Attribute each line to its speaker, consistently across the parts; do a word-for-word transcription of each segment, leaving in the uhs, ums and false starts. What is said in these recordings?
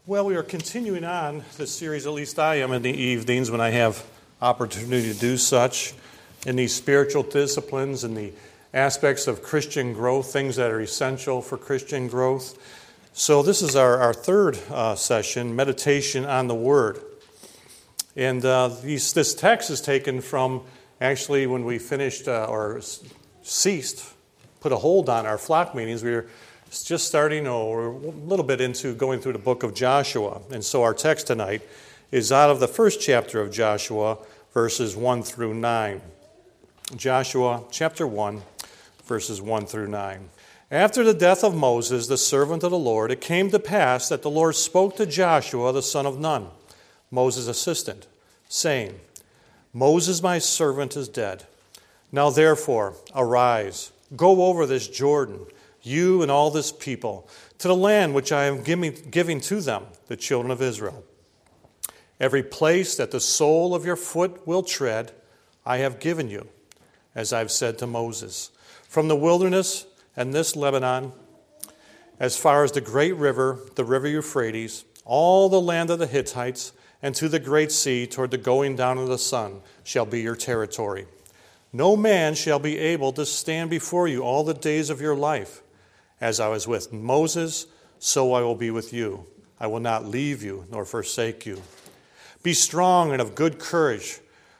Speaker 1: Well, we are continuing on this series, at least I am in the evenings when I have opportunity to do such, in these spiritual disciplines and the aspects of Christian growth, things that are essential for Christian growth. So this is our, our third uh, session, Meditation on the Word. And uh, these, this text is taken from actually when we finished uh, or ceased, put a hold on our flock meetings. We were just starting, or a little bit into going through the book of Joshua. And so our text tonight is out of the first chapter of Joshua, verses one through nine. Joshua chapter one, verses one through nine. After the death of Moses, the servant of the Lord, it came to pass that the Lord spoke to Joshua, the son of Nun, Moses' assistant, saying, Moses, my servant, is dead. Now therefore, arise, go over this Jordan, you and all this people, to the land which I am giving, giving to them, the children of Israel. Every place that the sole of your foot will tread, I have given you, as I've said to Moses. From the wilderness and this Lebanon, as far as the great river, the river Euphrates, all the land of the Hittites, and to the great sea toward the going down of the sun shall be your territory. No man shall be able to stand before you all the days of your life. As I was with Moses, so I will be with you. I will not leave you nor forsake you. Be strong and of good courage,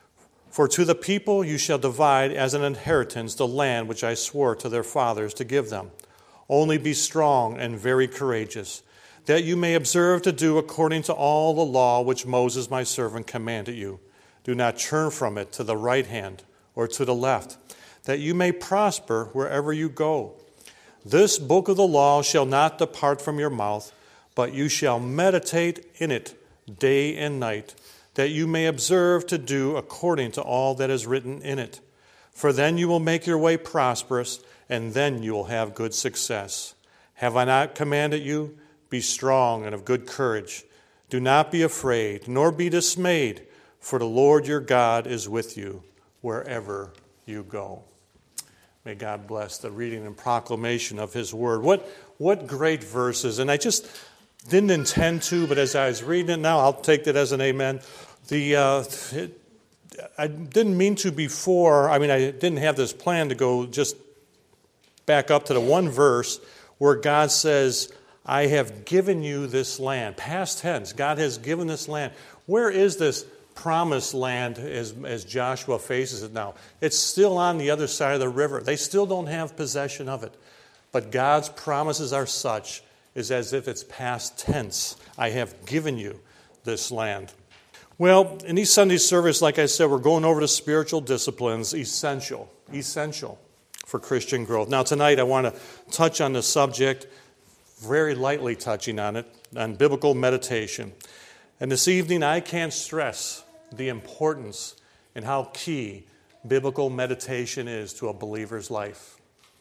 Speaker 1: for to the people you shall divide as an inheritance the land which I swore to their fathers to give them. Only be strong and very courageous, that you may observe to do according to all the law which Moses my servant commanded you. Do not turn from it to the right hand or to the left, that you may prosper wherever you go. This book of the law shall not depart from your mouth, but you shall meditate in it day and night, that you may observe to do according to all that is written in it. For then you will make your way prosperous, and then you will have good success. Have I not commanded you? Be strong and of good courage. Do not be afraid, nor be dismayed, for the Lord your God is with you wherever you go. May God bless the reading and proclamation of His Word. What what great verses. And I just didn't intend to, but as I was reading it now, I'll take that as an amen. The uh, it, I didn't mean to before. I mean, I didn't have this plan to go just back up to the one verse where God says, I have given you this land. Past tense, God has given this land. Where is this promised land as, as Joshua faces it now? It's still on the other side of the river. They still don't have possession of it. But God's promises are such, is as if it's past tense. I have given you this land. Well, in these Sunday service, like I said, we're going over the spiritual disciplines, essential, essential for Christian growth. Now tonight I want to touch on the subject, very lightly touching on it, on biblical meditation. And this evening, I can't stress the importance and how key biblical meditation is to a believer's life.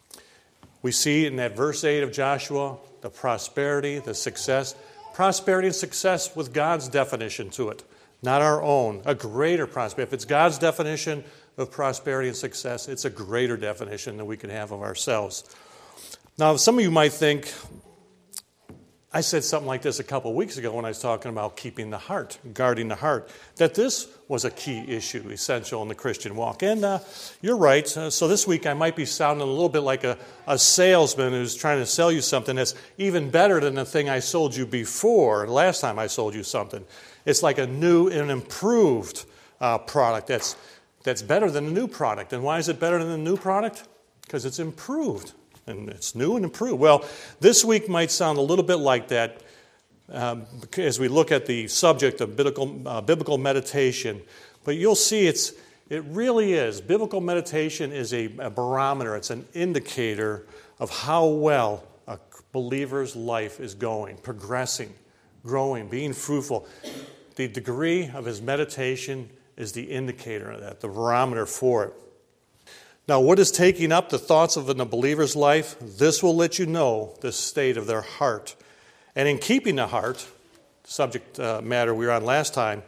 Speaker 1: We see in that verse eight of Joshua, the prosperity, the success. Prosperity and success with God's definition to it, not our own. A greater prosperity. If it's God's definition of prosperity and success, it's a greater definition than we can have of ourselves. Now, some of you might think, I said something like this a couple of weeks ago when I was talking about keeping the heart, guarding the heart, that this was a key issue, essential in the Christian walk. And uh, you're right. Uh, so this week I might be sounding a little bit like a, a salesman who's trying to sell you something that's even better than the thing I sold you before, the last time I sold you something. It's like a new and improved uh, product that's, that's better than the new product. And why is it better than the new product? Because it's improved. And it's new and improved. Well, this week might sound a little bit like that um, as we look at the subject of biblical, uh, biblical meditation. But you'll see it's it really is. Biblical meditation is a, a barometer. It's an indicator of how well a believer's life is going, progressing, growing, being fruitful. The degree of his meditation is the indicator of that, the barometer for it. Now, what is taking up the thoughts of a believer's life? This will let you know the state of their heart. And in keeping the heart, subject uh, matter we were on last time,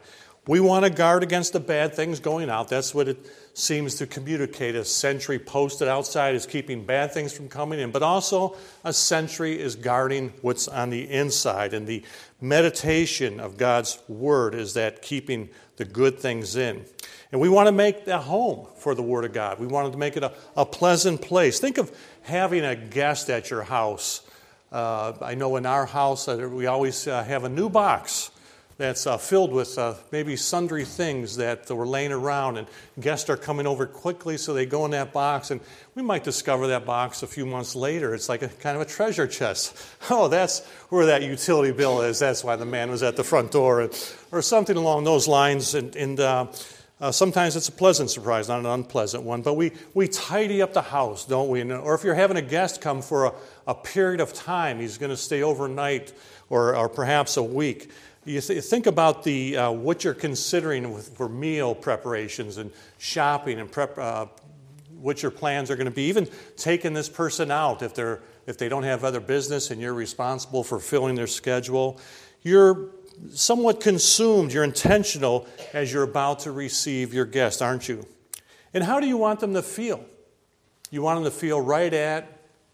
Speaker 1: We want to guard against the bad things going out. That's what it seems to communicate. A sentry posted outside is keeping bad things from coming in, but also a sentry is guarding what's on the inside. And the meditation of God's Word is that keeping the good things in. And we want to make a home for the Word of God. We want to make it a, a pleasant place. Think of having a guest at your house. Uh, I know in our house uh, we always uh, have a new box that's uh, filled with uh, maybe sundry things that were laying around, and guests are coming over quickly, so they go in that box, and we might discover that box a few months later. It's like a kind of a treasure chest. Oh, that's where that utility bill is. That's why the man was at the front door, or something along those lines. And, and uh, uh, sometimes it's a pleasant surprise, not an unpleasant one. But we, we tidy up the house, don't we? Or if you're having a guest come for a, a period of time, he's going to stay overnight or, or perhaps a week. You th- think about the uh, what you're considering with, for meal preparations and shopping and prep, uh, what your plans are going to be. Even taking this person out if they're if they don't have other business and you're responsible for filling their schedule. You're somewhat consumed. You're intentional as you're about to receive your guest, aren't you? And how do you want them to feel? You want them to feel right at.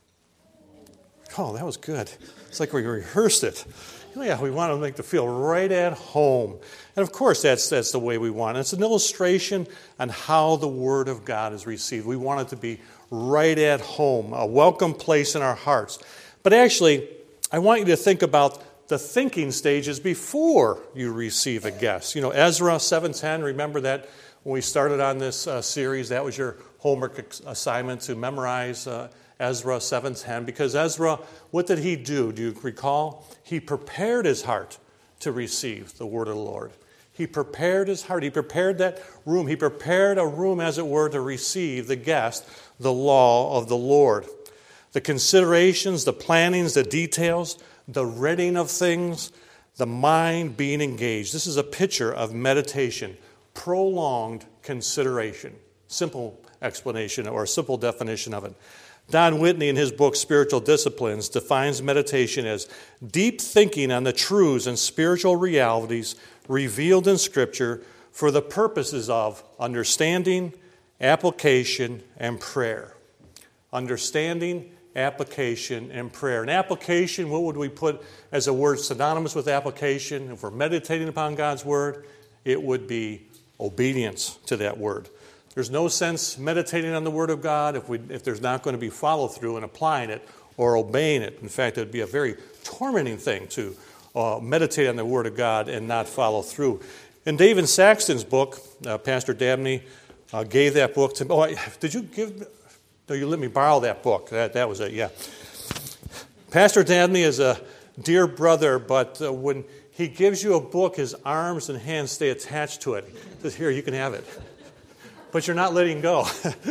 Speaker 1: Oh, that was good. It's like we rehearsed it. Yeah, we want to make them feel right at home. And of course, that's that's the way we want it. It's an illustration on how the Word of God is received. We want it to be right at home, a welcome place in our hearts. But actually, I want you to think about the thinking stages before you receive a guest. You know, Ezra seven ten, remember that when we started on this uh, series, that was your homework assignment to memorize uh, Ezra seven ten, because Ezra, what did he do? Do you recall? He prepared his heart to receive the word of the Lord. He prepared his heart. He prepared that room. He prepared a room, as it were, to receive the guest, the law of the Lord. The considerations, the plannings, the details, the reading of things, the mind being engaged. This is a picture of meditation, prolonged consideration. Simple explanation or a simple definition of it. Don Whitney, in his book Spiritual Disciplines, defines meditation as deep thinking on the truths and spiritual realities revealed in Scripture for the purposes of understanding, application, and prayer. Understanding, application, and prayer. And application, what would we put as a word synonymous with application? If we're meditating upon God's Word, it would be obedience to that Word. There's no sense meditating on the Word of God if we if there's not going to be follow-through in applying it or obeying it. In fact, it would be a very tormenting thing to uh, meditate on the Word of God and not follow through. In David Saxton's book, uh, Pastor Dabney uh, gave that book to me. Oh, did you give... No, you let me borrow that book. That, that was it, yeah. Pastor Dabney is a dear brother, but uh, when he gives you a book, his arms and hands stay attached to it. He says, here, you can have it. But you're not letting go.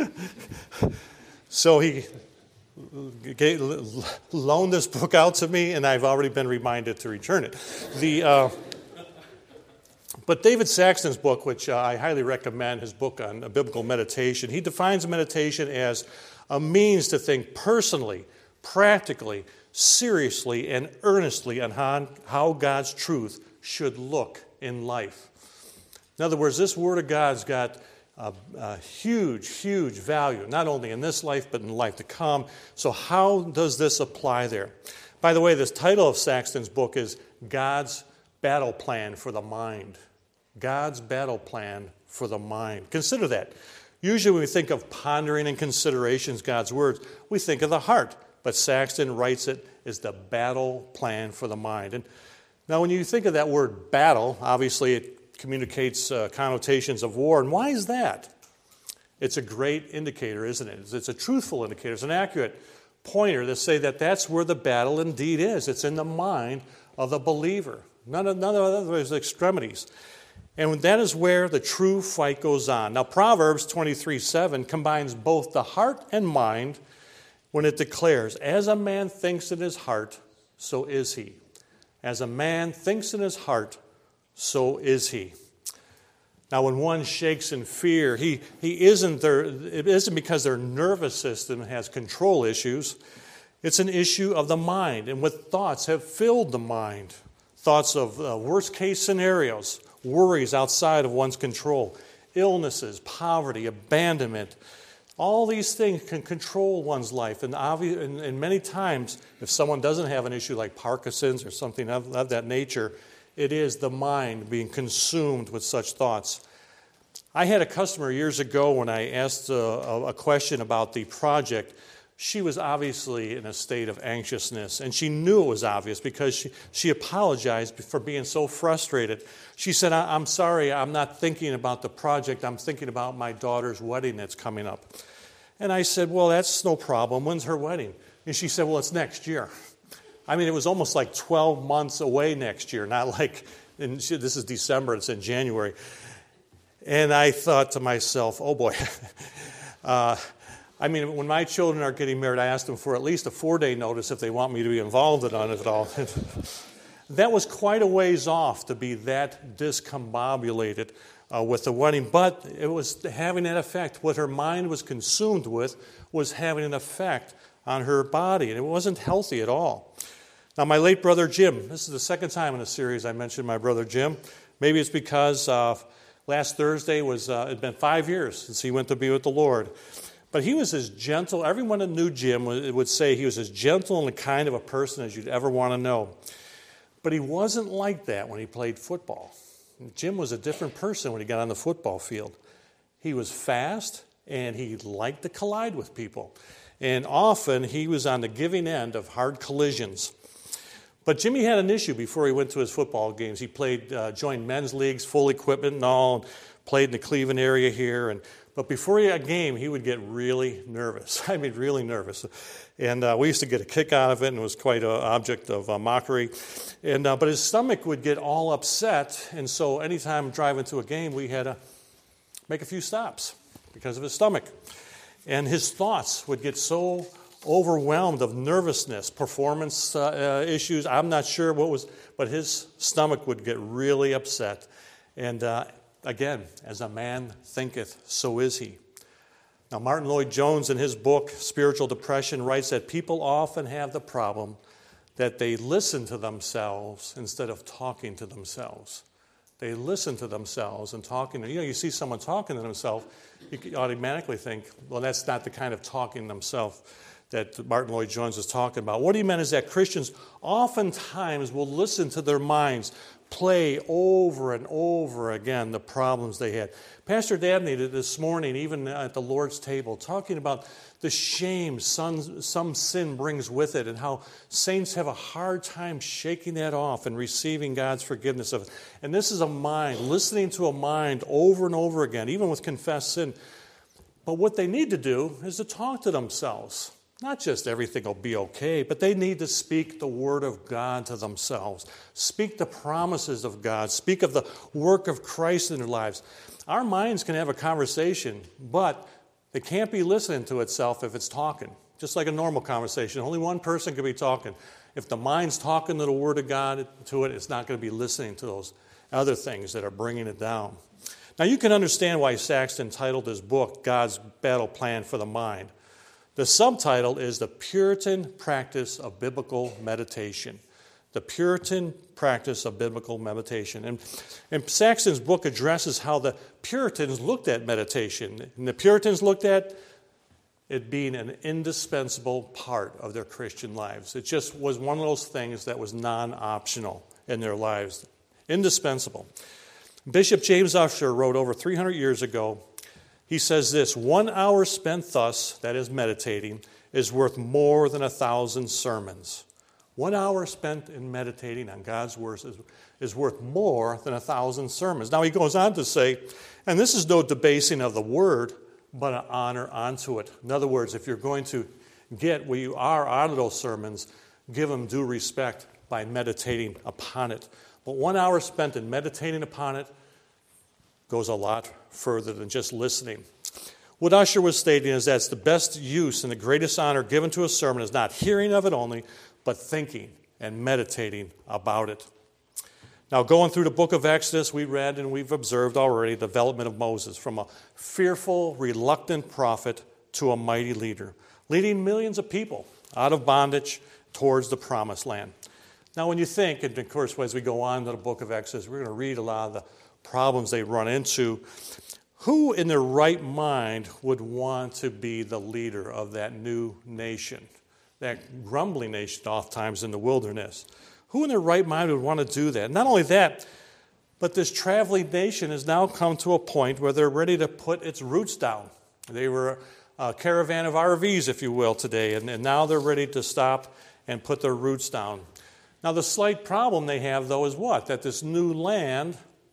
Speaker 1: So he gave, loaned this book out to me, and I've already been reminded to return it. The uh, But David Saxton's book, which uh, I highly recommend, his book on biblical meditation, he defines meditation as a means to think personally, practically, seriously, and earnestly on how, how God's truth should look in life. In other words, this Word of God's got A, a huge, huge value, not only in this life, but in life to come. So how does this apply there? By the way, this title of Saxton's book is God's Battle Plan for the Mind. God's Battle Plan for the Mind. Consider that. Usually when we think of pondering and considerations, God's words, we think of the heart. But Saxton writes it as the battle plan for the mind. And now when you think of that word battle, obviously it communicates uh, connotations of war. And why is that? It's a great indicator, isn't it? It's a truthful indicator. It's an accurate pointer to say that that's where the battle indeed is. It's in the mind of the believer. None of, none of those extremities. And that is where the true fight goes on. Now, Proverbs twenty-three seven combines both the heart and mind when it declares, as a man thinks in his heart, so is he. As a man thinks in his heart, so is he. Now, when one shakes in fear, he, he isn't there, it isn't because their nervous system has control issues. It's an issue of the mind, and what thoughts have filled the mind. Thoughts of uh, worst-case scenarios, worries outside of one's control, illnesses, poverty, abandonment. All these things can control one's life. And, obvi- and, and many times, if someone doesn't have an issue like Parkinson's or something of, of that nature, it is the mind being consumed with such thoughts. I had a customer years ago when I asked a, a question about the project. She was obviously in a state of anxiousness, and she knew it was obvious because she, she apologized for being so frustrated. She said, I'm sorry, I'm not thinking about the project. I'm thinking about my daughter's wedding that's coming up. And I said, well, that's no problem. When's her wedding? And she said, well, it's next year. I mean, it was almost like twelve months away next year, not like, and she, this is December, it's in January. And I thought to myself, oh boy, uh, I mean, when my children are getting married, I ask them for at least a four-day notice if they want me to be involved in it at all. That was quite a ways off to be that discombobulated uh, with the wedding, but it was having an effect. What her mind was consumed with was having an effect on her body, and it wasn't healthy at all. Now, my late brother Jim, this is the second time in a series I mentioned my brother Jim. Maybe it's because uh, last Thursday was, uh, it had been five years since he went to be with the Lord. But he was as gentle, everyone that knew Jim would say he was as gentle and kind of a person as you'd ever want to know. But he wasn't like that when he played football. Jim was a different person when he got on the football field. He was fast, and he liked to collide with people. And often he was on the giving end of hard collisions. But Jimmy had an issue before he went to his football games. He played, uh, joined men's leagues, full equipment and all, played in the Cleveland area here, and But before a game, he would get really nervous. I mean, really nervous. And uh, we used to get a kick out of it, and it was quite an object of uh, mockery. And uh, But his stomach would get all upset, and so anytime driving to a game, we had to make a few stops because of his stomach. And his thoughts would get so overwhelmed of nervousness, performance uh, uh, issues. I'm not sure what was, but his stomach would get really upset. And uh, Again, as a man thinketh, so is he. Now, Martin Lloyd-Jones, in his book, Spiritual Depression, writes that people often have the problem that they listen to themselves instead of talking to themselves. They listen to themselves and talking. You know, you see someone talking to themselves, you automatically think, well, that's not the kind of talking to themselves that Martin Lloyd-Jones is talking about. What he meant is that Christians oftentimes will listen to their minds play over and over again the problems they had. Pastor Dabney did this morning, even at the Lord's table, talking about the shame some, some sin brings with it and how saints have a hard time shaking that off and receiving God's forgiveness of it. And this is a mind, listening to a mind over and over again, even with confessed sin. But what they need to do is to talk to themselves. Not just everything will be okay, but they need to speak the word of God to themselves. Speak the promises of God. Speak of the work of Christ in their lives. Our minds can have a conversation, but it can't be listening to itself if it's talking. Just like a normal conversation. Only one person can be talking. If the mind's talking to the word of God to it, it's not going to be listening to those other things that are bringing it down. Now you can understand why Saxton titled his book, God's Battle Plan for the Mind. The subtitle is The Puritan Practice of Biblical Meditation. The Puritan Practice of Biblical Meditation. And, and Saxton's book addresses how the Puritans looked at meditation. And the Puritans looked at it being an indispensable part of their Christian lives. It just was one of those things that was non-optional in their lives. Indispensable. Bishop James Ussher wrote over three hundred years ago, he says this, one hour spent thus, that is meditating, is worth more than a thousand sermons. One hour spent in meditating on God's words is, is worth more than a thousand sermons. Now he goes on to say, and this is no debasing of the word, but an honor onto it. In other words, if you're going to get where you are out of those sermons, give them due respect by meditating upon it. But one hour spent in meditating upon it goes a lot further than just listening. What Ussher was stating is that the best use and the greatest honor given to a sermon is not hearing of it only, but thinking and meditating about it. Now, going through the book of Exodus, we read and we've observed already the development of Moses from a fearful, reluctant prophet to a mighty leader, leading millions of people out of bondage towards the promised land. Now, when you think, and of course, as we go on to the book of Exodus, we're going to read a lot of the problems they run into. Who in their right mind would want to be the leader of that new nation, that grumbling nation oftentimes in the wilderness? Who in their right mind would want to do that? Not only that, but this traveling nation has now come to a point where they're ready to put its roots down. They were a caravan of R Vs, if you will, today, and, and now they're ready to stop and put their roots down. Now, the slight problem they have, though, is what? That this new land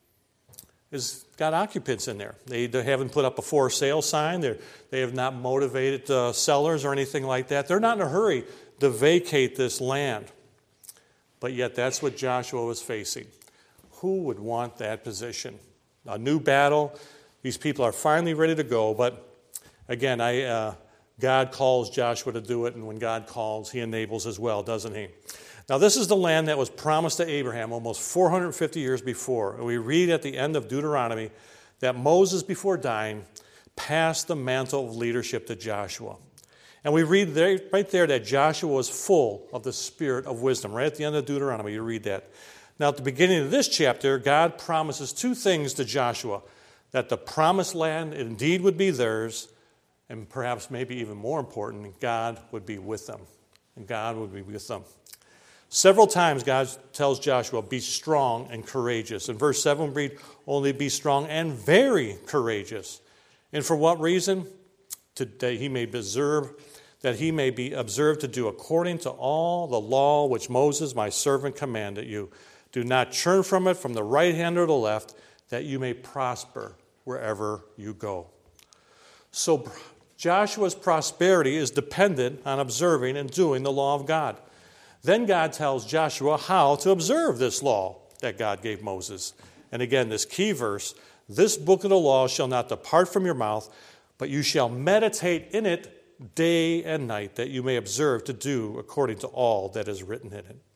Speaker 1: has got occupants in there. They, they haven't put up a for sale sign. They're, they have not motivated uh, sellers or anything like that. They're not in a hurry to vacate this land. But yet that's what Joshua was facing. Who would want that position? A new battle. These people are finally ready to go. But again, I, uh, God calls Joshua to do it. And when God calls, he enables as well, doesn't he? Now, this is the land that was promised to Abraham almost four hundred fifty years before. And we read at the end of Deuteronomy that Moses, before dying, passed the mantle of leadership to Joshua. And we read there, right there that Joshua was full of the spirit of wisdom. Right at the end of Deuteronomy, you read that. Now, at the beginning of this chapter, God promises two things to Joshua, that the promised land indeed would be theirs, and perhaps maybe even more important, God would be with them. And God would be with them. Several times God tells Joshua, be strong and courageous. In verse seven, we read, only be strong and very courageous. And for what reason? To, that he may observe, that he may be observed to do according to all the law which Moses, my servant, commanded you. Do not turn from it from the right hand or the left, that you may prosper wherever you go. So Joshua's prosperity is dependent on observing and doing the law of God. Then God tells Joshua how to observe this law that God gave Moses. And again, this key verse, this book of the law shall not depart from your mouth, but you shall meditate in it day and night, that you may observe to do according to all that is written in it.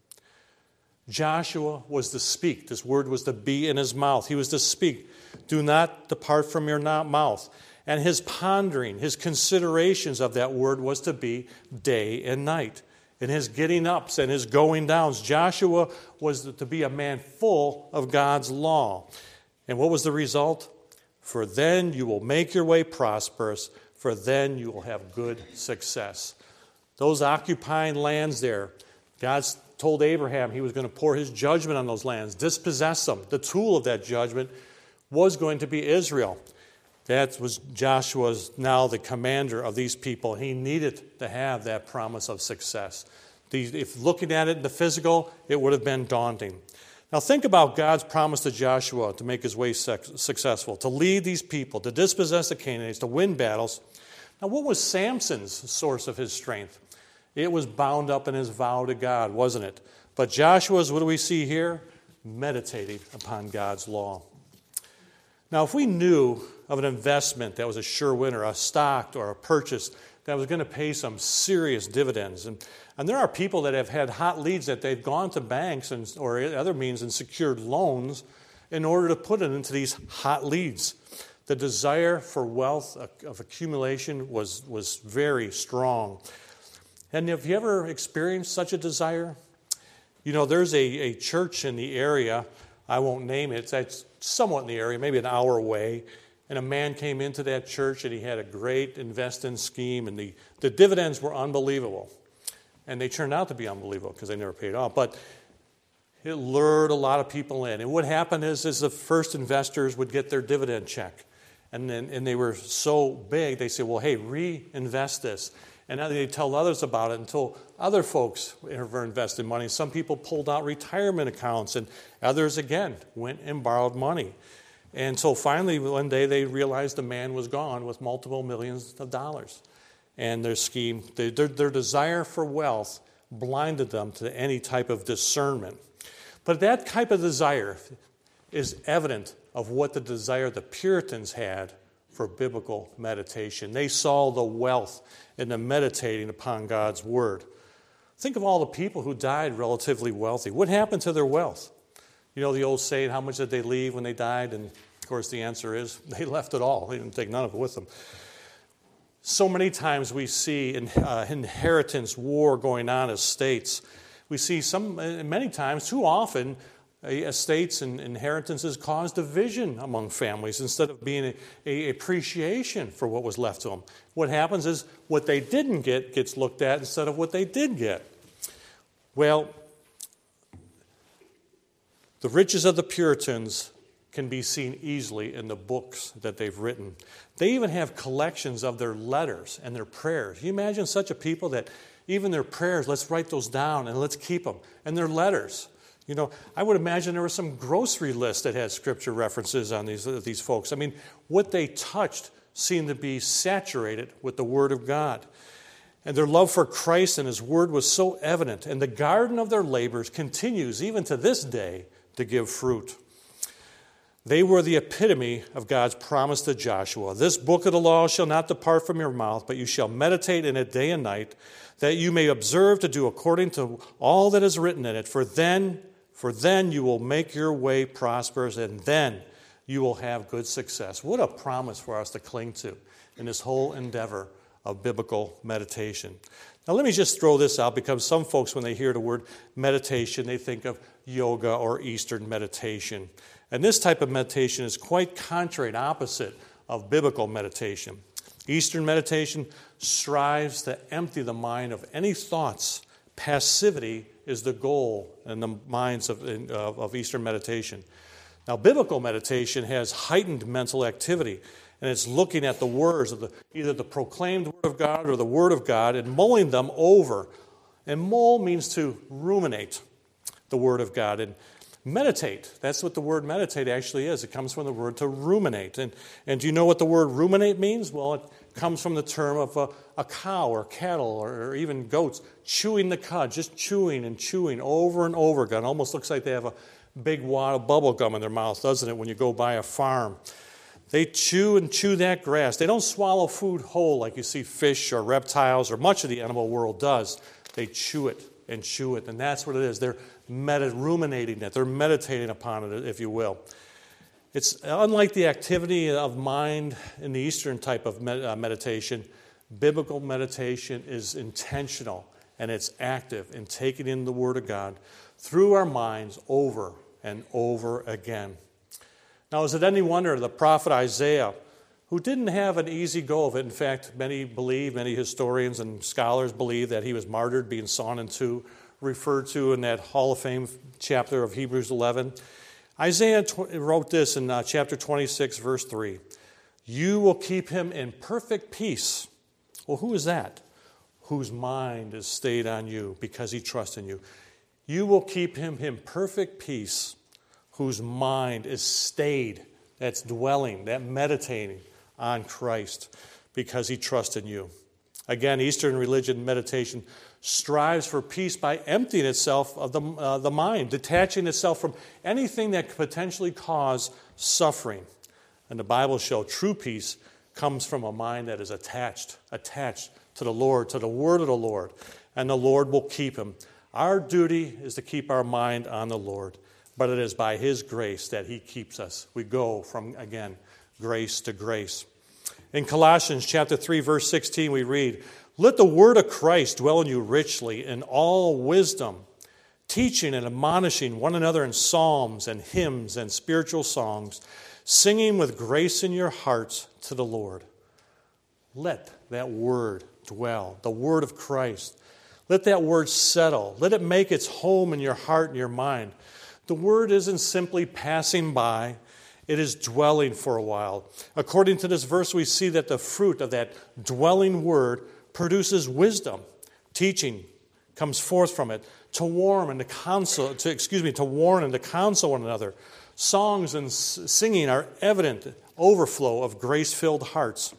Speaker 1: Joshua was to speak. This word was to be in his mouth. He was to speak. Do not depart from your mouth. And his pondering, his considerations of that word was to be day and night. In his getting ups and his going downs, Joshua was to be a man full of God's law. And what was the result? For then you will make your way prosperous, for then you will have good success. Those occupying lands there, God's told Abraham he was going to pour his judgment on those lands, dispossess them. The tool of that judgment was going to be Israel. That was Joshua's now the commander of these people. He needed to have that promise of success. These, if looking at it in the physical, it would have been daunting. Now think about God's promise to Joshua to make his way successful, to lead these people, to dispossess the Canaanites, to win battles. Now what was Samson's source of his strength? It was bound up in his vow to God, wasn't it? But Joshua's, what do we see here? Meditating upon God's law. Now, if we knew of an investment that was a sure winner, a stock or a purchase that was going to pay some serious dividends, and, and there are people that have had hot leads that they've gone to banks and, or other means and secured loans in order to put it into these hot leads. The desire for wealth of accumulation was, was very strong. And have you ever experienced such a desire? You know, there's a, a church in the area, I won't name it, it's somewhat in the area, maybe an hour away, and a man came into that church and he had a great investing scheme, and the, the dividends were unbelievable. And they turned out to be unbelievable because they never paid off. But it lured a lot of people in. And what happened is, is the first investors would get their dividend check. And then and they were so big, they said, well, hey, reinvest this. And now they tell others about it until other folks ever invested money. Some people pulled out retirement accounts, and others, again, went and borrowed money. And so finally, one day, they realized the man was gone with multiple millions of dollars. And their scheme, their, their desire for wealth blinded them to any type of discernment. But that type of desire is evident of what the desire the Puritans had for biblical meditation. They saw the wealth in the meditating upon God's Word. Think of all the people who died relatively wealthy. What happened to their wealth? You know the old saying, how much did they leave when they died? And of course the answer is, they left it all. They didn't take none of it with them. So many times we see an uh, inheritance war going on as states. We see some, many times, too often, estates and inheritances caused division among families instead of being a, a appreciation for what was left to them. What happens is what they didn't get gets looked at instead of what they did get. Well, the riches of the Puritans can be seen easily in the books that they've written. They even have collections of their letters and their prayers. Can you imagine such a people that even their prayers, let's write those down and let's keep them, and their letters. You know, I would imagine there was some grocery list that had scripture references on these, uh, these folks. I mean, what they touched seemed to be saturated with the Word of God. And their love for Christ and His Word was so evident. And the garden of their labors continues, even to this day, to give fruit. They were the epitome of God's promise to Joshua. This book of the law shall not depart from your mouth, but you shall meditate in it day and night, that you may observe to do according to all that is written in it. For then For then you will make your way prosperous, and then you will have good success. What a promise for us to cling to in this whole endeavor of biblical meditation. Now let me just throw this out, because some folks, when they hear the word meditation, they think of yoga or Eastern meditation. And this type of meditation is quite contrary and opposite of biblical meditation. Eastern meditation strives to empty the mind of any thoughts. Passivity is the goal in the minds of, of, of Eastern meditation. Now, biblical meditation has heightened mental activity, and it's looking at the words of the, either the proclaimed Word of God or the Word of God and mulling them over. And mull means to ruminate the Word of God. And meditate, that's what the word meditate actually is. It comes from the word to ruminate. And, and do you know what the word ruminate means? Well, it comes from the term of a, a cow or cattle or, or even goats chewing the cud, just chewing and chewing over and over again. It almost looks like they have a big wad of bubble gum in their mouth, doesn't it, when you go by a farm? They chew and chew that grass. They don't swallow food whole like you see fish or reptiles or much of the animal world does. They chew it and chew it, and that's what it is. They're med- ruminating it. They're meditating upon it, if you will. It's unlike the activity of mind in the Eastern type of med- uh, meditation. Biblical meditation is intentional, and it's active in taking in the Word of God through our minds over and over again. Now, is it any wonder the prophet Isaiah, who didn't have an easy go of it? In fact, many believe, many historians and scholars believe that he was martyred, being sawn in two, referred to in that Hall of Fame chapter of Hebrews eleven. Isaiah wrote this in uh, chapter twenty-six, verse three. You will keep him in perfect peace. Well, who is that? Whose mind is stayed on you because he trusts in you. You will keep him in perfect peace, whose mind is stayed, that's dwelling, that meditating on Christ because he trusts in you. Again, Eastern religion meditation strives for peace by emptying itself of the, uh, the mind, detaching itself from anything that could potentially cause suffering. And the Bible shows true peace comes from a mind that is attached, attached to the Lord, to the word of the Lord, and the Lord will keep him. Our duty is to keep our mind on the Lord, but it is by His grace that He keeps us. We go from, again, grace to grace. In Colossians chapter three, verse sixteen, we read, let the word of Christ dwell in you richly in all wisdom, teaching and admonishing one another in psalms and hymns and spiritual songs, singing with grace in your hearts to the Lord. Let that word dwell, the word of Christ. Let that word settle. Let it make its home in your heart and your mind. The word isn't simply passing by. It is dwelling for a while. According to this verse, we see that the fruit of that dwelling word produces wisdom. Teaching comes forth from it to warn and to counsel, to excuse me, to warn and to counsel one another. Songs and singing are evident overflow of grace-filled hearts.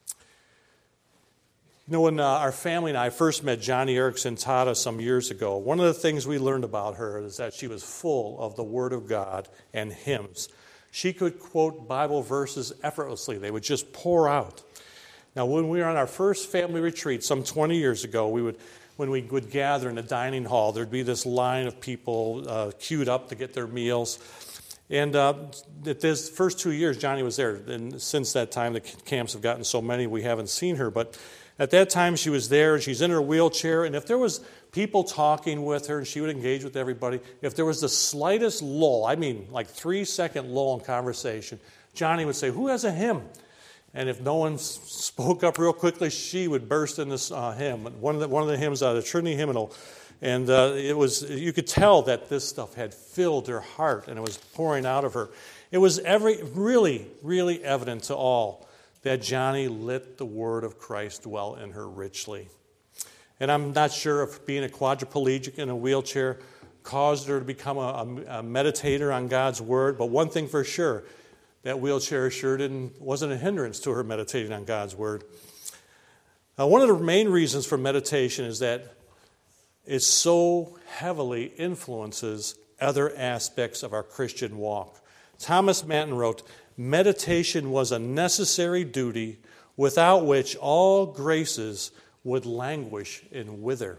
Speaker 1: You know, when uh, our family and I first met Joni Eareckson Tada some years ago, one of the things we learned about her is that she was full of the Word of God and hymns. She could quote Bible verses effortlessly. They would just pour out. Now, when we were on our first family retreat some twenty years ago, we would, when we would gather in the dining hall, there'd be this line of people uh, queued up to get their meals. And uh, this first two years, Joni was there. And since that time, the camps have gotten so many, we haven't seen her. But at that time, she was there, and she's in her wheelchair. And if there was people talking with her, and she would engage with everybody. If there was the slightest lull, I mean like three-second lull in conversation, Johnny would say, "Who has a hymn?" And if no one spoke up real quickly, she would burst in this uh, hymn. One of the, one of the hymns out of the Trinity Hymnal. And uh, it was, you could tell that this stuff had filled her heart and it was pouring out of her. It was every really, really evident to all that Johnny let the word of Christ dwell in her richly. And I'm not sure if being a quadriplegic in a wheelchair caused her to become a, a, a meditator on God's word, but one thing for sure, that wheelchair sure didn't wasn't a hindrance to her meditating on God's word. Now, one of the main reasons for meditation is that it so heavily influences other aspects of our Christian walk. Thomas Manton wrote, "Meditation was a necessary duty without which all graces would languish and wither."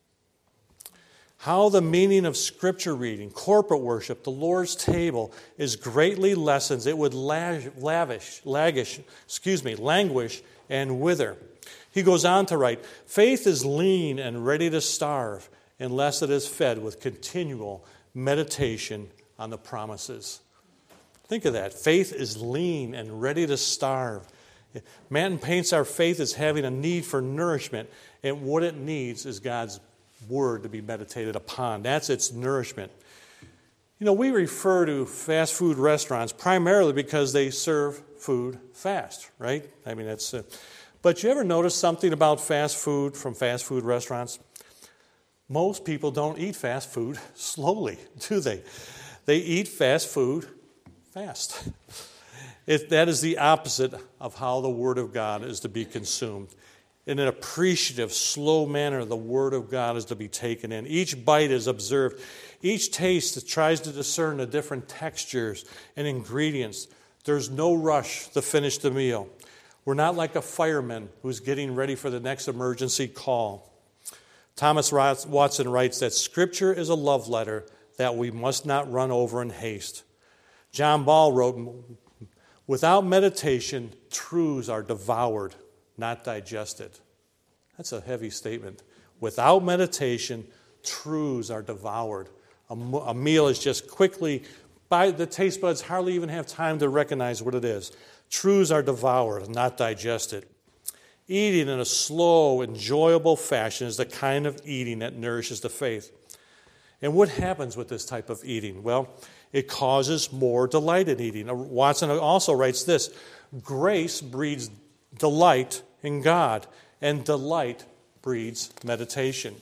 Speaker 1: How the meaning of Scripture reading, corporate worship, the Lord's table is greatly lessened. It would lavish, lavish, excuse me, languish and wither. He goes on to write, "Faith is lean and ready to starve unless it is fed with continual meditation on the promises." Think of that. Faith is lean and ready to starve. Manton paints our faith as having a need for nourishment, and what it needs is God's word to be meditated upon. That's its nourishment. You know, we refer to fast food restaurants primarily because they serve food fast, right? I mean, that's... Uh, But you ever notice something about fast food from fast food restaurants? Most people don't eat fast food slowly, do they? They eat fast food fast. It, that is the opposite of how the Word of God is to be consumed. In an appreciative, slow manner, the Word of God is to be taken in. Each bite is observed. Each taste tries to discern the different textures and ingredients. There's no rush to finish the meal. We're not like a fireman who's getting ready for the next emergency call. Thomas Watson writes that Scripture is a love letter that we must not run over in haste. John Ball wrote, "Without meditation, truths are devoured, not digested." That's a heavy statement. Without meditation, truths are devoured. A, a meal is just quickly, by the taste buds hardly even have time to recognize what it is. Truths are devoured, not digested. Eating in a slow, enjoyable fashion is the kind of eating that nourishes the faith. And what happens with this type of eating? Well, it causes more delight in eating. Watson also writes this, "Grace breeds delight in God, and delight breeds meditation."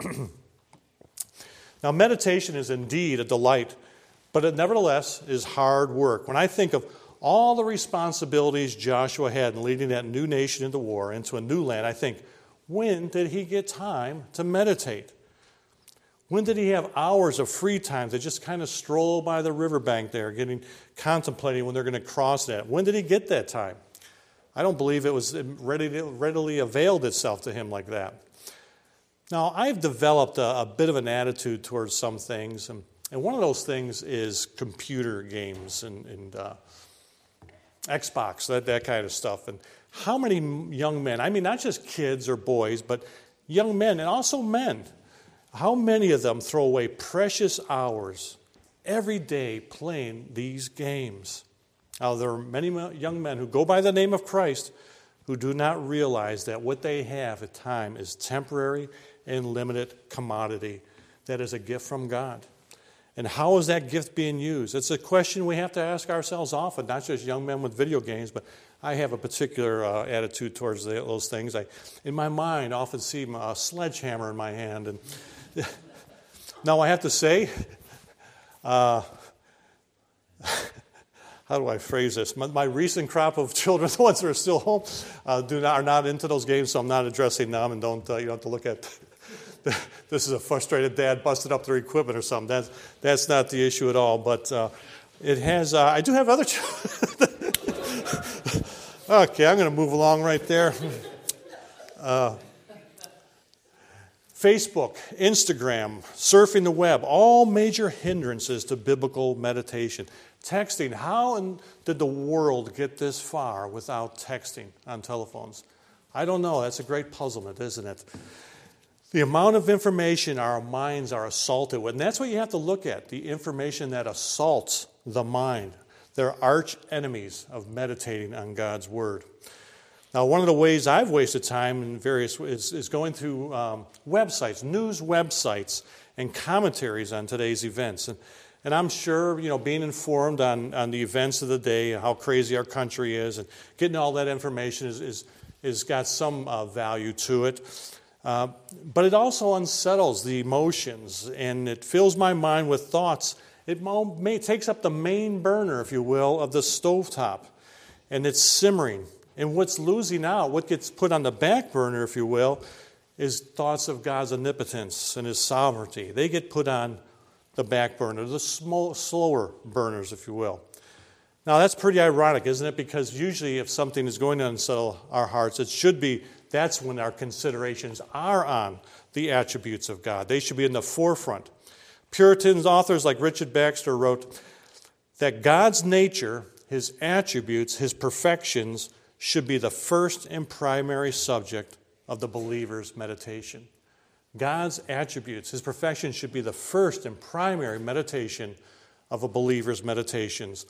Speaker 1: Now, meditation is indeed a delight, but it nevertheless is hard work. When I think of all the responsibilities Joshua had in leading that new nation into war, into a new land, I think, when did he get time to meditate? When did he have hours of free time to just kind of stroll by the riverbank there, getting contemplating when they're going to cross that? When did he get that time? I don't believe it was ready, readily availed itself to him like that. Now, I've developed a, a bit of an attitude towards some things, and, and one of those things is computer games and, and uh, Xbox, that, that kind of stuff. And how many young men, I mean, not just kids or boys, but young men and also men, how many of them throw away precious hours every day playing these games? Now, there are many young men who go by the name of Christ who do not realize that what they have at time is temporary and limited commodity that is a gift from God. And how is that gift being used? It's a question we have to ask ourselves often, not just young men with video games, but I have a particular uh, attitude towards the, those things. I, in my mind, often see a sledgehammer in my hand. And now I have to say, uh, how do I phrase this? My, my recent crop of children, the ones that are still home, uh, do not, are not into those games, so I'm not addressing them, and don't uh, you don't have to look at this is a frustrated dad busted up their equipment or something. That's, that's not the issue at all. But uh, it has, uh, I do have other children. Okay, I'm going to move along right there. Uh, Facebook, Instagram, surfing the web, all major hindrances to biblical meditation. Texting, how in, did the world get this far without texting on telephones? I don't know. That's a great puzzlement, isn't it? The amount of information our minds are assaulted with, and that's what you have to look at, the information that assaults the mind. They're arch enemies of meditating on God's Word. Now, one of the ways I've wasted time in various ways is going through um, websites, news websites, and commentaries on today's events. And, and I'm sure, you know, being informed on, on the events of the day, how crazy our country is, and getting all that information is, is, is got some uh, value to it. Uh, but it also unsettles the emotions, and it fills my mind with thoughts. It may, takes up the main burner, if you will, of the stovetop, and it's simmering. And what's losing out, what gets put on the back burner, if you will, is thoughts of God's omnipotence and His sovereignty. They get put on the back burner, the small, slower burners, if you will. Now, that's pretty ironic, isn't it? Because usually if something is going to unsettle our hearts, it should be, that's when our considerations are on the attributes of God. They should be in the forefront. Puritan authors like Richard Baxter wrote that God's nature, His attributes, His perfections should be the first and primary subject of the believer's meditation. God's attributes, His perfections should be the first and primary meditation of a believer's meditations.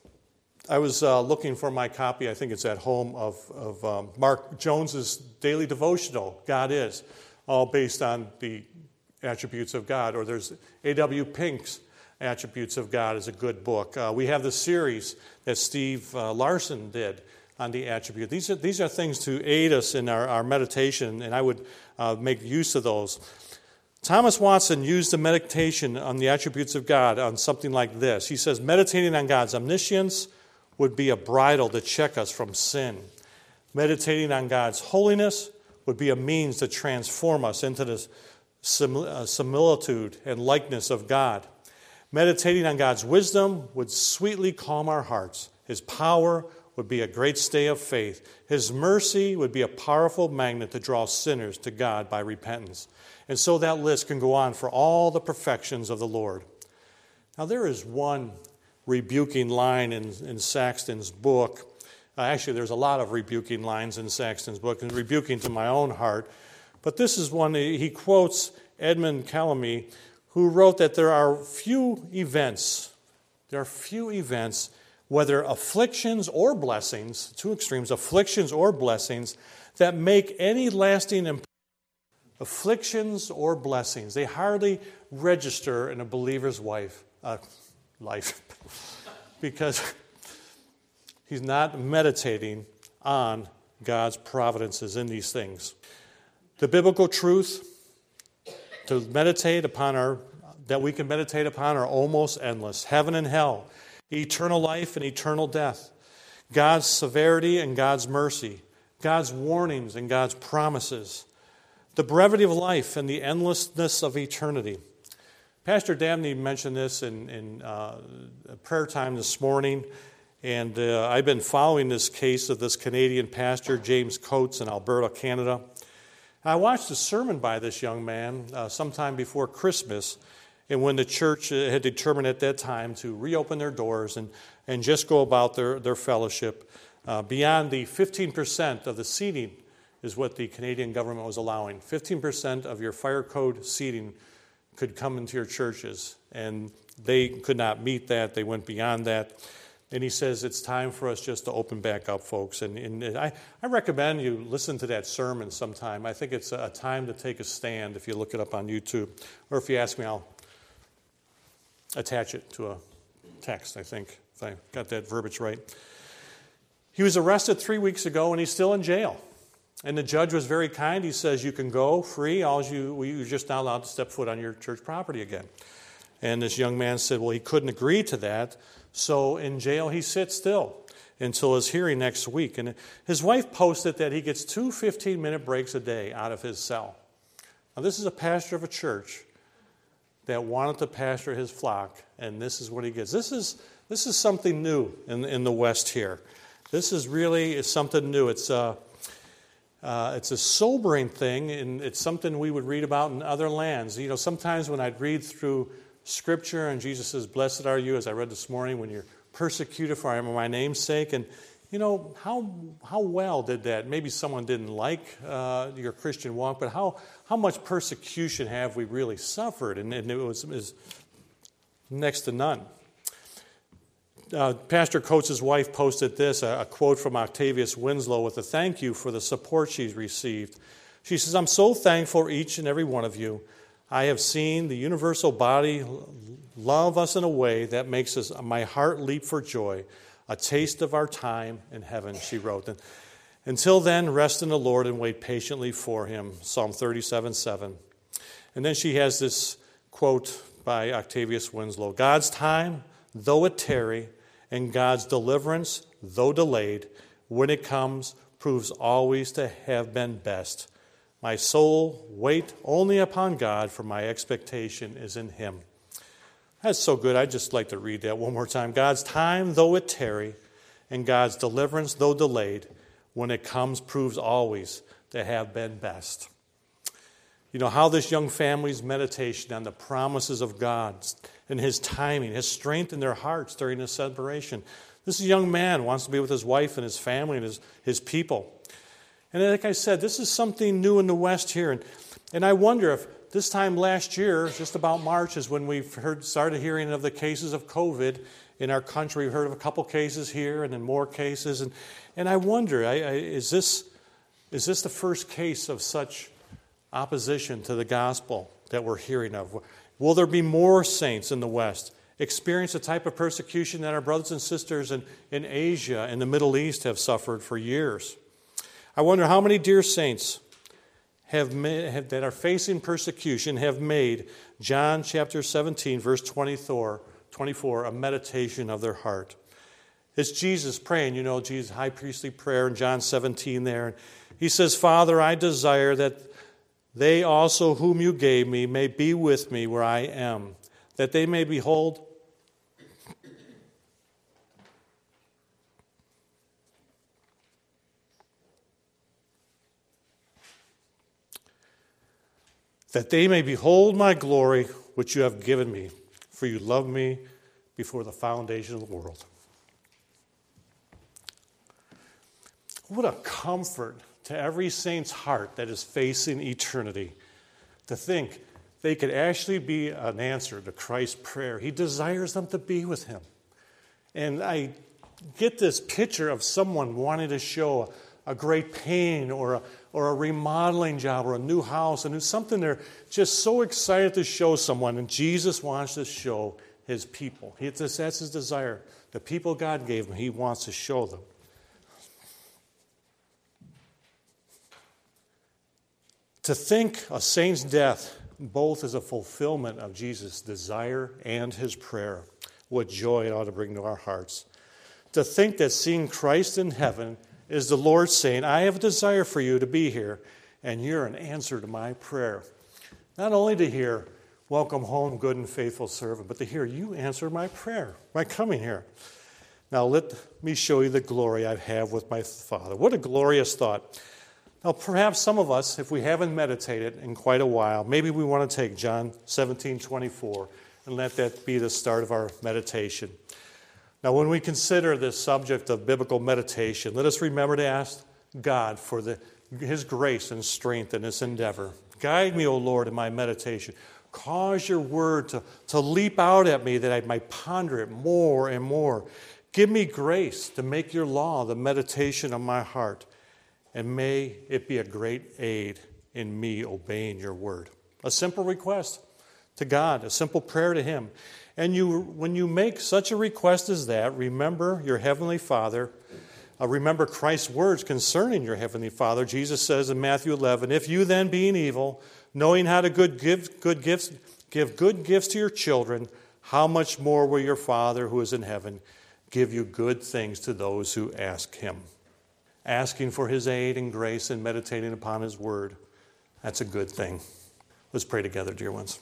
Speaker 1: I was uh, looking for my copy, I think it's at home, of, of um, Mark Jones's daily devotional, God Is, all based on the attributes of God. Or there's A W Pink's Attributes of God is a good book. Uh, we have the series that Steve uh, Larson did on the attribute. These are, these are things to aid us in our, our meditation, and I would uh, make use of those. Thomas Watson used the meditation on the attributes of God on something like this. He says, meditating on God's omniscience would be a bridle to check us from sin. Meditating on God's holiness would be a means to transform us into the similitude and likeness of God. Meditating on God's wisdom would sweetly calm our hearts. His power would be a great stay of faith. His mercy would be a powerful magnet to draw sinners to God by repentance. And so that list can go on for all the perfections of the Lord. Now, there is one rebuking line in, in Saxton's book. Uh, actually, there's a lot of rebuking lines in Saxton's book, and rebuking to my own heart. But this is one, he quotes Edmund Calamy, who wrote that there are few events, there are few events, whether afflictions or blessings, two extremes, afflictions or blessings, that make any lasting impression. Afflictions or blessings, they hardly register in a believer's wife, uh, life because he's not meditating on God's providences in these things. The biblical truth to meditate upon our, that we can meditate upon are almost endless. Heaven and hell, eternal life and eternal death, God's severity and God's mercy, God's warnings and God's promises, the brevity of life and the endlessness of eternity. Pastor Dabney mentioned this in, in uh, prayer time this morning, and uh, I've been following this case of this Canadian pastor, James Coates, in Alberta, Canada. I watched a sermon by this young man uh, sometime before Christmas, and when the church had determined at that time to reopen their doors and, and just go about their, their fellowship, uh, beyond the fifteen percent of the seating is what the Canadian government was allowing. fifteen percent of your fire code seating could come into your churches, and they could not meet that. They went beyond that. And he says, it's time for us just to open back up, folks. And, and I, I recommend you listen to that sermon sometime. I think it's a time to take a stand if you look it up on YouTube. Or if you ask me, I'll attach it to a text, I think, if I got that verbiage right. He was arrested three weeks ago, and he's still in jail. And the judge was very kind. He says, you can go free. All you, you're just not allowed to step foot on your church property again. And this young man said, well, he couldn't agree to that. So in jail, he sits still until his hearing next week. And his wife posted that he gets two fifteen-minute breaks a day out of his cell. Now, this is a pastor of a church that wanted to pastor his flock, and this is what he gets. This is this is something new in, in the West here. This is really is something new. It's a, uh, it's a sobering thing, and it's something we would read about in other lands. You know, sometimes when I'd read through Scripture, and Jesus says, blessed are you, as I read this morning, when you're persecuted for my name's sake. And you know, how how well did that? Maybe someone didn't like uh, your Christian walk, but how how much persecution have we really suffered? And, and it was, it was next to none. Uh, Pastor Coates' wife posted this, a, a quote from Octavius Winslow with a thank you for the support she's received. She says, "I'm so thankful for each and every one of you. I have seen the universal body love us in a way that makes us, my heart leap for joy. A taste of our time in heaven," she wrote. And until then, rest in the Lord and wait patiently for him. Psalm thirty-seven seven. And then she has this quote by Octavius Winslow. "God's time, though it tarry, and God's deliverance, though delayed, when it comes, proves always to have been best. My soul, wait only upon God, for my expectation is in him." That's so good. I'd just like to read that one more time. "God's time, though it tarry, and God's deliverance, though delayed, when it comes, proves always to have been best." You know, how this young family's meditation on the promises of God and his timing has strengthened their hearts during this separation. This young man wants to be with his wife and his family and his, his people. And like I said, this is something new in the West here. And, and I wonder if this time last year, just about March, is when we heard, started hearing of the cases of COVID in our country. We've heard of a couple cases here and then more cases. And, and I wonder, I, I, is this is this the first case of such opposition to the gospel that we're hearing of? Will there be more saints in the West experience the type of persecution that our brothers and sisters in, in Asia and the Middle East have suffered for years? I wonder how many dear saints have, made, have that are facing persecution have made John chapter seventeen, verse twenty-four, twenty-four a meditation of their heart. It's Jesus praying, you know, Jesus' high priestly prayer in John seventeen there. He says, "Father, I desire that they also whom you gave me may be with me where I am, that they may behold that they may behold my glory which you have given me, for you loved me before the foundation of the world." What a comfort to every saint's heart that is facing eternity to think they could actually be an answer to Christ's prayer. He desires them to be with him. And I get this picture of someone wanting to show a great pain or a, or a remodeling job or a new house, and it's something they're just so excited to show someone, and Jesus wants to show his people. He, that's his desire. The people God gave him, he wants to show them. To think a saint's death both is a fulfillment of Jesus' desire and his prayer. What joy it ought to bring to our hearts. To think that seeing Christ in heaven is the Lord saying, "I have a desire for you to be here, and you're an answer to my prayer." Not only to hear, "Welcome home, good and faithful servant," but to hear, "You answered my prayer by coming here. Now let me show you the glory I have with my Father." What a glorious thought. Now, perhaps some of us, if we haven't meditated in quite a while, maybe we want to take John seventeen twenty-four and let that be the start of our meditation. Now, when we consider this subject of biblical meditation, let us remember to ask God for the, his grace and strength in this endeavor. Guide me, O Lord, in my meditation. Cause your word to, to leap out at me that I might ponder it more and more. Give me grace to make your law the meditation of my heart. And may it be a great aid in me obeying your word. A simple request to God, a simple prayer to him. And you, when you make such a request as that, remember your heavenly Father. Uh, remember Christ's words concerning your heavenly Father. Jesus says in Matthew eleven, "If you then, being evil, knowing how to good give good gifts, give good gifts to your children, how much more will your Father who is in heaven give you good things to those who ask him?" Asking for his aid and grace and meditating upon his word. That's a good thing. Let's pray together, dear ones.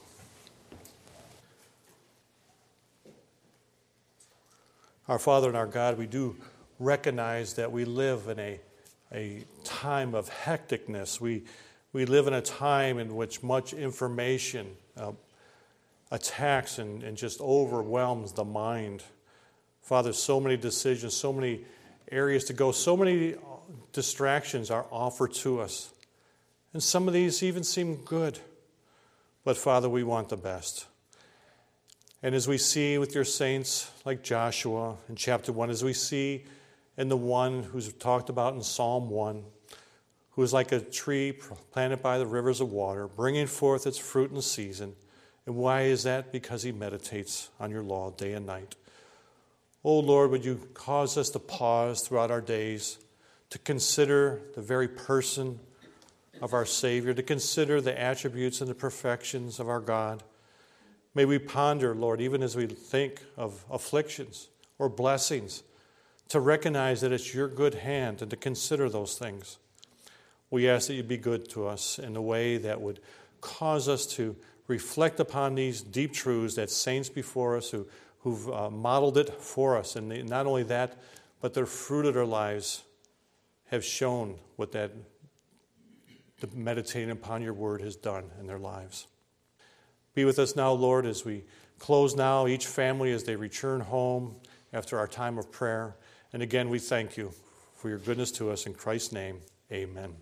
Speaker 1: Our Father and our God, we do recognize that we live in a, a time of hecticness. We, we live in a time in which much information uh, attacks and, and just overwhelms the mind. Father, so many decisions, so many areas to go. So many distractions are offered to us. And some of these even seem good. But Father, we want the best. And as we see with your saints like Joshua in chapter one, as we see in the one who's talked about in Psalm one, who is like a tree planted by the rivers of water, bringing forth its fruit in season. And why is that? Because he meditates on your law day and night. Oh Lord, would you cause us to pause throughout our days, to consider the very person of our Savior, to consider the attributes and the perfections of our God. May we ponder, Lord, even as we think of afflictions or blessings, to recognize that it's your good hand and to consider those things. We ask that you be good to us in a way that would cause us to reflect upon these deep truths that saints before us who, who've uh, modeled it for us. And they, not only that, but their fruit of their lives have shown what that the meditating upon your word has done in their lives. Be with us now, Lord, as we close now, each family as they return home after our time of prayer. And again, we thank you for your goodness to us. In Christ's name, amen.